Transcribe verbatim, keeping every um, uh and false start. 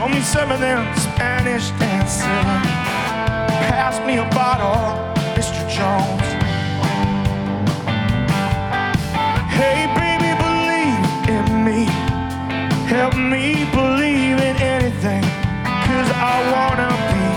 me some of them Spanish dancing. Pass me a bottle, Mister Jones.